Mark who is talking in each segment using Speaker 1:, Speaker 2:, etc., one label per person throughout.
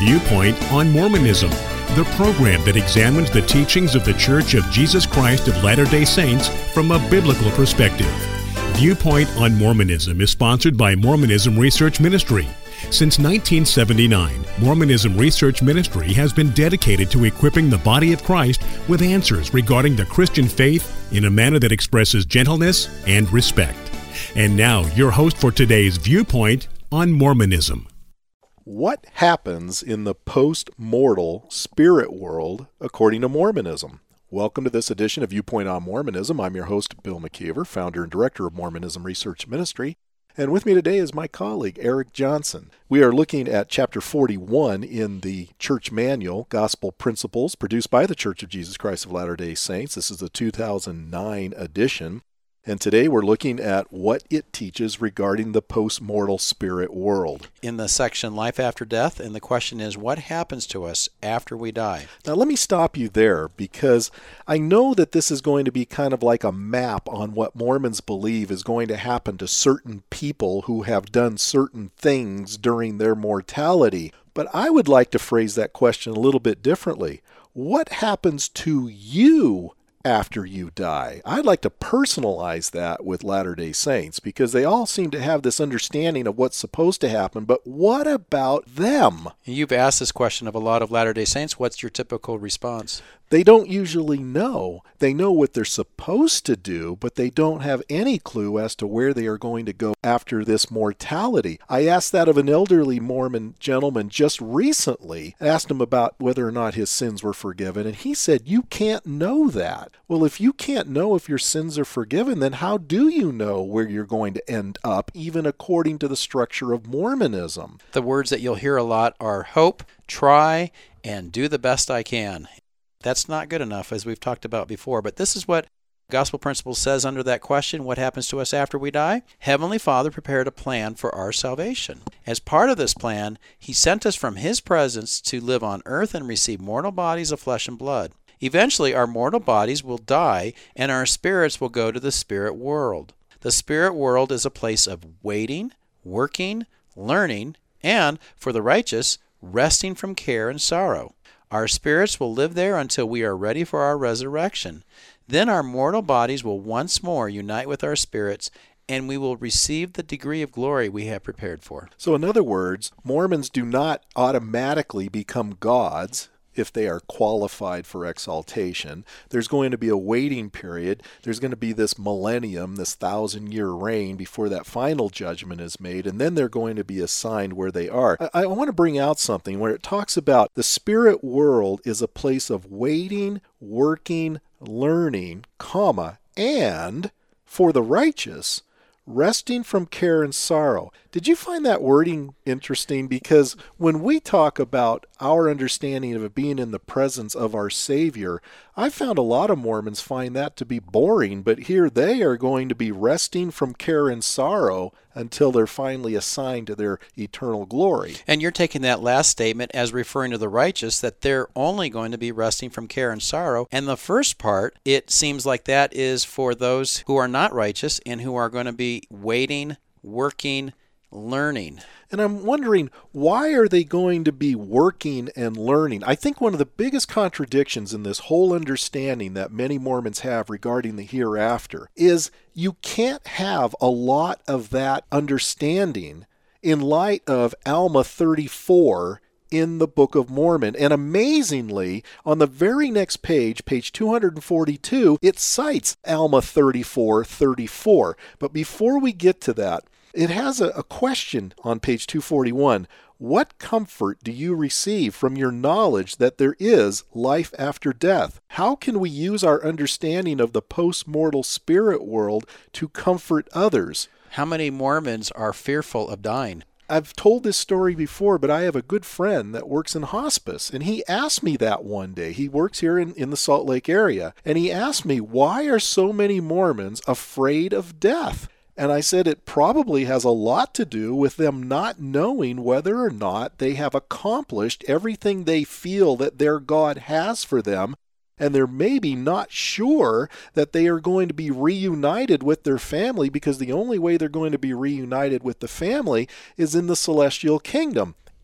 Speaker 1: Viewpoint on Mormonism, the program that examines the teachings of the Church of Jesus Christ of Latter-day Saints from a biblical perspective. Viewpoint on Mormonism is sponsored by Mormonism Research Ministry. Since 1979, Mormonism Research Ministry has been dedicated to equipping the body of Christ with answers regarding the Christian faith in a manner that expresses gentleness and respect. And now, your host for today's Viewpoint on Mormonism.
Speaker 2: What happens in the post-mortal spirit world according to Mormonism? Welcome to this edition of Viewpoint on Mormonism. I'm your host, Bill McKeever, founder and director of Mormonism Research Ministry. And with me today is my colleague, Eric Johnson. We are looking at Chapter 41 in the Church Manual, Gospel Principles, produced by the Church of Jesus Christ of Latter-day Saints. This is the 2009 edition. And today we're looking at what it teaches regarding the post-mortal spirit world.
Speaker 3: In the section Life After Death, and the question is, what happens to us after we die?
Speaker 2: Now let me stop you there, because I know that this is going to be kind of like a map on what Mormons believe is going to happen to certain people who have done certain things during their mortality. But I would like to phrase that question a little bit differently. What happens to you after you die? I'd like to personalize that with Latter-day Saints, because they all seem to have this understanding of what's supposed to happen, but what about them?
Speaker 3: You've asked this question of a lot of Latter-day Saints. What's your typical response?
Speaker 2: They don't usually know. They know what they're supposed to do, but they don't have any clue as to where they are going to go after this mortality. I asked that of an elderly Mormon gentleman just recently. I asked him about whether or not his sins were forgiven, and he said, "You can't know that." Well, if you can't know if your sins are forgiven, then how do you know where you're going to end up, even according to the structure of Mormonism?
Speaker 3: The words that you'll hear a lot are hope, try, and do the best I can. That's not good enough, as we've talked about before, but this is what Gospel Principles says under that question, what happens to us after we die? Heavenly Father prepared a plan for our salvation. As part of this plan, He sent us from His presence to live on earth and receive mortal bodies of flesh and blood. Eventually, our mortal bodies will die, and our spirits will go to the spirit world. The spirit world is a place of waiting, working, learning, and, for the righteous, resting from care and sorrow. Our spirits will live there until we are ready for our resurrection. Then our mortal bodies will once more unite with our spirits, and we will receive the degree of glory we have prepared for.
Speaker 2: So in other words, Mormons do not automatically become gods if they are qualified for exaltation. There's going to be a waiting period. There's going to be this millennium, this 1,000-year reign before that final judgment is made, and then they're going to be assigned where they are. I want to bring out something where it talks about the spirit world is a place of waiting, working, learning, and for the righteous, resting from care and sorrow. Did you find that wording interesting? Because when we talk about our understanding of it being in the presence of our Savior, I found a lot of Mormons find that to be boring, but here they are going to be resting from care and sorrow until they're finally assigned to their eternal glory.
Speaker 3: And you're taking that last statement as referring to the righteous, that they're only going to be resting from care and sorrow. And the first part, it seems like that is for those who are not righteous and who are going to be waiting, working, learning.
Speaker 2: And I'm wondering, why are they going to be working and learning? I think one of the biggest contradictions in this whole understanding that many Mormons have regarding the hereafter is you can't have a lot of that understanding in light of Alma 34 in the Book of Mormon. And amazingly, on the very next page, page 242, it cites Alma 34:34. But before we get to that, it has a question on page 241. What comfort do you receive from your knowledge that there is life after death? How can we use our understanding of the post-mortal spirit world to comfort others?
Speaker 3: How many Mormons are fearful of dying?
Speaker 2: I've told this story before, but I have a good friend that works in hospice, and he asked me that one day. He works here in the Salt Lake area, and he asked me, why are so many Mormons afraid of death? And I said it probably has a lot to do with them not knowing whether or not they have accomplished everything they feel that their God has for them, and they're maybe not sure that they are going to be reunited with their family, because the only way they're going to be reunited with the family is in the celestial kingdom.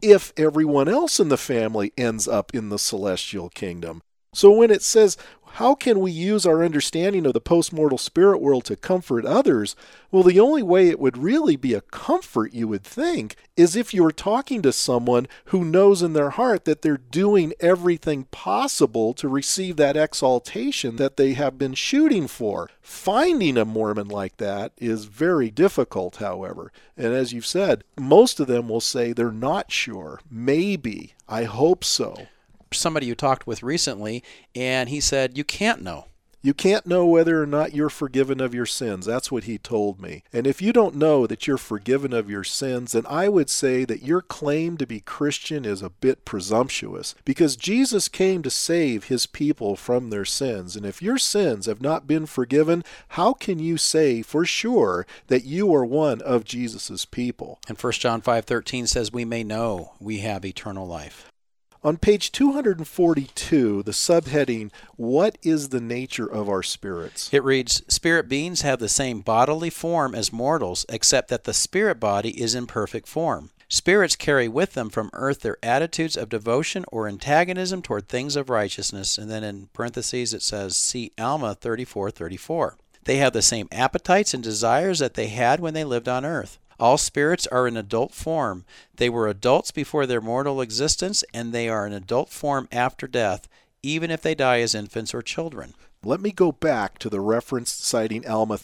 Speaker 2: if everyone else in the family ends up in the celestial kingdom. So when it says, how can we use our understanding of the postmortal spirit world to comfort others? Well, the only way it would really be a comfort, you would think, is if you were talking to someone who knows in their heart that they're doing everything possible to receive that exaltation that they have been shooting for. Finding a Mormon like that is very difficult, however. And as you've said, most of them will say they're not sure. Maybe. I hope so.
Speaker 3: Somebody you talked with recently, and he said, you can't know.
Speaker 2: You can't know whether or not you're forgiven of your sins. That's what he told me. And if you don't know that you're forgiven of your sins, then I would say that your claim to be Christian is a bit presumptuous, because Jesus came to save his people from their sins. And if your sins have not been forgiven, how can you say for sure that you are one of Jesus' people?
Speaker 3: And 1 John 5:13 says we may know we have eternal life.
Speaker 2: On page 242, the subheading, What is the nature of our spirits?
Speaker 3: It reads, Spirit beings have the same bodily form as mortals, except that the spirit body is in perfect form. Spirits carry with them from earth their attitudes of devotion or antagonism toward things of righteousness. And then in parentheses it says, see Alma 34:34. They have the same appetites and desires that they had when they lived on earth. All spirits are in adult form. They were adults before their mortal existence, and they are in adult form after death, even if they die as infants or children.
Speaker 2: Let me go back to the reference citing Alma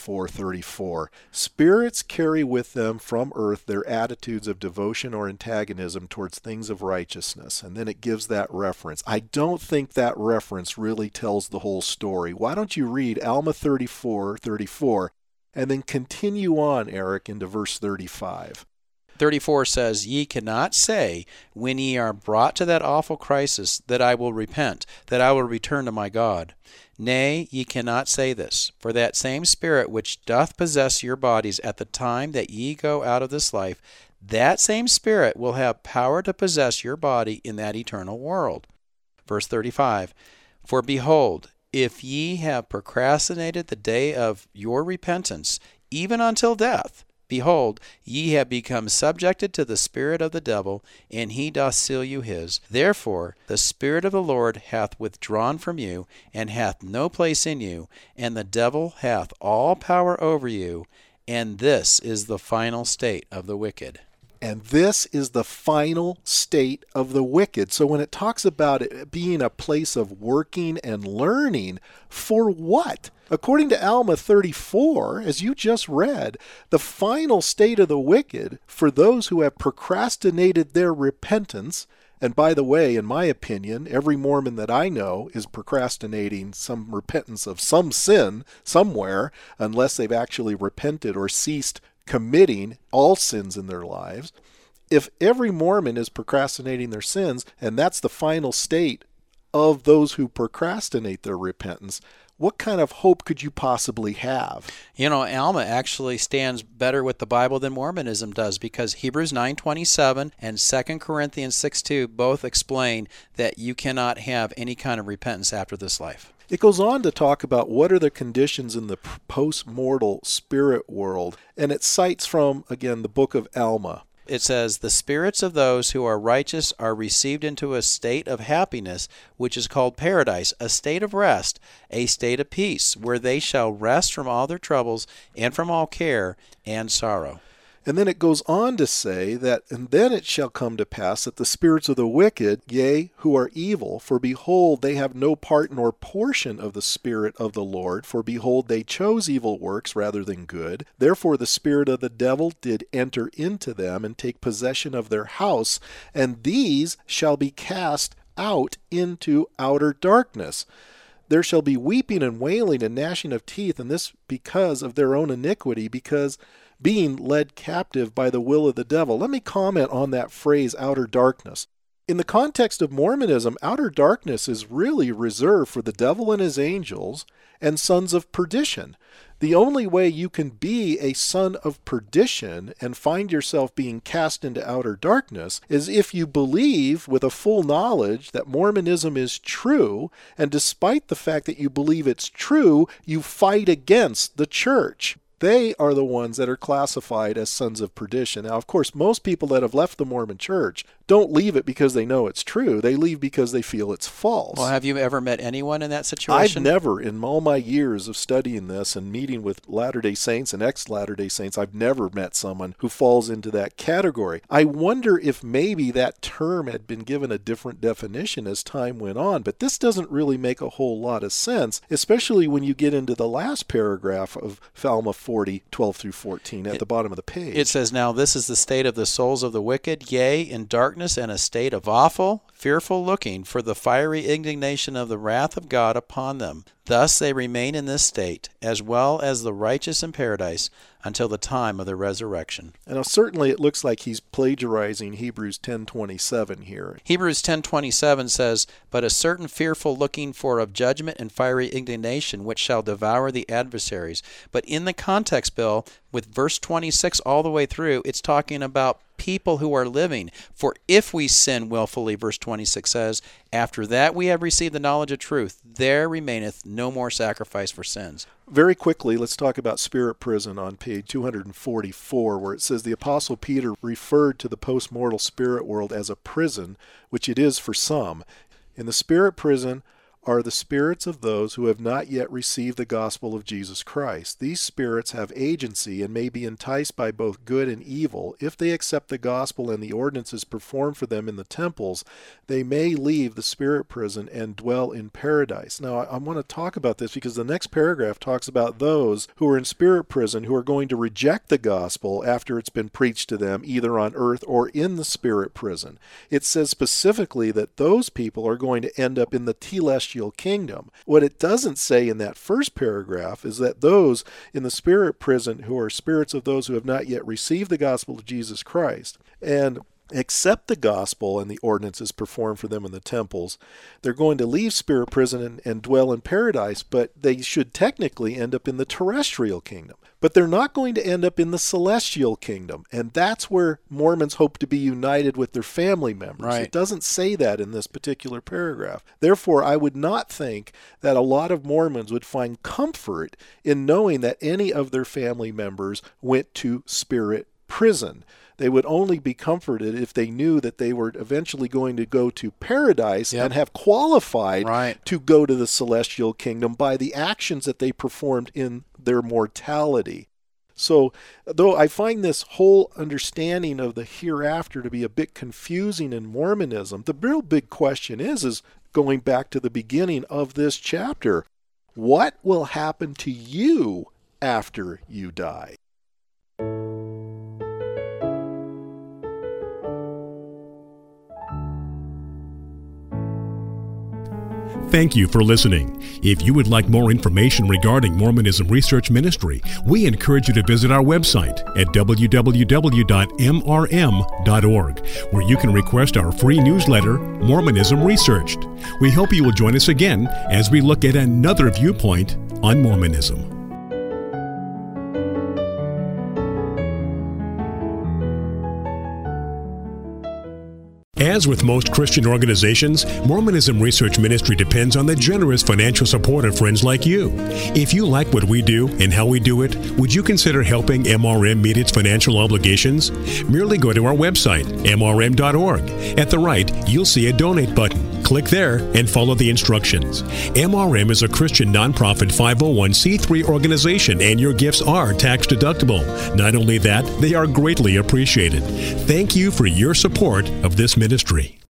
Speaker 2: 34:34. Spirits carry with them from earth their attitudes of devotion or antagonism towards things of righteousness. And then it gives that reference. I don't think that reference really tells the whole story. Why don't you read Alma 34:34 and then continue on, Eric, into verse 35.
Speaker 3: 34 says, Ye cannot say, when ye are brought to that awful crisis, that I will repent, that I will return to my God. Nay, ye cannot say this, for that same Spirit which doth possess your bodies at the time that ye go out of this life, that same Spirit will have power to possess your body in that eternal world. Verse 35, For behold, if ye have procrastinated the day of your repentance, even until death, behold, ye have become subjected to the spirit of the devil, and he doth seal you his. Therefore the Spirit of the Lord hath withdrawn from you, and hath no place in you, and the devil hath all power over you, and this is the final state of the wicked.
Speaker 2: And this is the final state of the wicked. So when it talks about it being a place of working and learning, for what? According to Alma 34, as you just read, the final state of the wicked for those who have procrastinated their repentance, and by the way, in my opinion, every Mormon that I know is procrastinating some repentance of some sin somewhere, unless they've actually repented or ceased committing all sins in their lives. If every Mormon is procrastinating their sins, and that's the final state of those who procrastinate their repentance, what kind of hope could you possibly have?
Speaker 3: You know, Alma actually stands better with the Bible than Mormonism does, because Hebrews 9:27 and 2 Corinthians 6:2 both explain that you cannot have any kind of repentance after this life.
Speaker 2: It goes on to talk about what are the conditions in the post-mortal spirit world, and it cites from, again, the book of Alma.
Speaker 3: It says, The spirits of those who are righteous are received into a state of happiness, which is called paradise, a state of rest, a state of peace, where they shall rest from all their troubles and from all care and sorrow.
Speaker 2: And then it goes on to say that, And then it shall come to pass that the spirits of the wicked, yea, who are evil, for behold, they have no part nor portion of the Spirit of the Lord, for behold, they chose evil works rather than good. Therefore the spirit of the devil did enter into them, and take possession of their house, and these shall be cast out into outer darkness. There shall be weeping and wailing and gnashing of teeth, and this because of their own iniquity, because being led captive by the will of the devil. Let me comment on that phrase, outer darkness. In the context of Mormonism, outer darkness is really reserved for the devil and his angels and sons of perdition. The only way you can be a son of perdition and find yourself being cast into outer darkness is if you believe with a full knowledge that Mormonism is true, and despite the fact that you believe it's true, you fight against the church. they are the ones that are classified as sons of perdition. Now, of course, most people that have left the Mormon Church don't leave it because they know it's true. They leave because they feel it's false.
Speaker 3: Well, have you ever met anyone in that situation?
Speaker 2: I've never, in all my years of studying this and meeting with Latter-day Saints and ex-Latter-day Saints, I've never met someone who falls into that category. I wonder if maybe that term had been given a different definition as time went on, but this doesn't really make a whole lot of sense, especially when you get into the last paragraph of Psalm 40, 12 through 14 at the bottom of the page.
Speaker 3: It says, "Now this is the state of the souls of the wicked, yea, in darkness and a state of awful, fearful looking for the fiery indignation of the wrath of God upon them. Thus they remain in this state, as well as the righteous in paradise, until the time of the resurrection."
Speaker 2: And now certainly it looks like he's plagiarizing Hebrews 10:27 here.
Speaker 3: Hebrews 10:27 says, "But a certain fearful looking for of judgment and fiery indignation, which shall devour the adversaries." But in the context, Bill, with verse 26 all the way through, it's talking about people who are living. "For if we sin willfully," verse 26 says, "after that we have received the knowledge of truth, there remaineth no more sacrifice for sins."
Speaker 2: Very quickly, let's talk about spirit prison on page 244, where it says the Apostle Peter referred to the post-mortal spirit world as a prison, which it is for some. In the spirit prison are the spirits of those who have not yet received the gospel of Jesus Christ. These spirits have agency and may be enticed by both good and evil. If they accept the gospel and the ordinances performed for them in the temples, they may leave the spirit prison and dwell in paradise. Now, I want to talk about this because the next paragraph talks about those who are in spirit prison who are going to reject the gospel after it's been preached to them, either on earth or in the spirit prison. It says specifically that those people are going to end up in the telestial kingdom. What it doesn't say in that first paragraph is that those in the spirit prison who are spirits of those who have not yet received the gospel of Jesus Christ and accept the gospel and the ordinances performed for them in the temples, they're going to leave spirit prison and dwell in paradise, but they should technically end up in the terrestrial kingdom. But they're not going to end up in the celestial kingdom, and that's where Mormons hope to be united with their family members.
Speaker 3: Right.
Speaker 2: It doesn't say that in this particular paragraph. Therefore, I would not think that a lot of Mormons would find comfort in knowing that any of their family members went to spirit prison. They would only be comforted if they knew that they were eventually going to go to paradise and have qualified to go to the celestial kingdom by the actions that they performed in their mortality. So, though I find this whole understanding of the hereafter to be a bit confusing in Mormonism, the real big question is going back to the beginning of this chapter, what will happen to you after you die?
Speaker 1: Thank you for listening. If you would like more information regarding Mormonism Research Ministry, we encourage you to visit our website at www.mrm.org, where you can request our free newsletter, Mormonism Researched. We hope you will join us again as we look at another viewpoint on Mormonism. As with most Christian organizations, Mormonism Research Ministry depends on the generous financial support of friends like you. If you like what we do and how we do it, would you consider helping MRM meet its financial obligations? Merely go to our website, mrm.org. At the right, you'll see a donate button. Click there and follow the instructions. MRM is a Christian nonprofit 501c3 organization, and your gifts are tax deductible. Not only that, they are greatly appreciated. Thank you for your support of this ministry.